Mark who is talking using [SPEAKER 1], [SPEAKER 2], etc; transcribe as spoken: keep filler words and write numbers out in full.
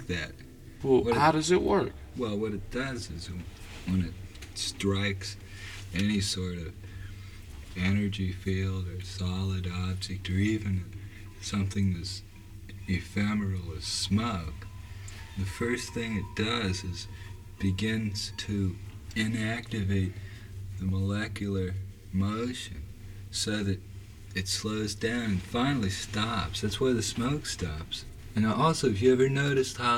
[SPEAKER 1] that.
[SPEAKER 2] Well,
[SPEAKER 1] What
[SPEAKER 2] how
[SPEAKER 1] it-
[SPEAKER 2] does it work?
[SPEAKER 1] Well, what it does is when it strikes any sort of energy field or solid object or even something as ephemeral as smoke, the first thing it does is begins to inactivate the molecular motion so that it slows down and finally stops. That's why the smoke stops. And also, have you ever noticed how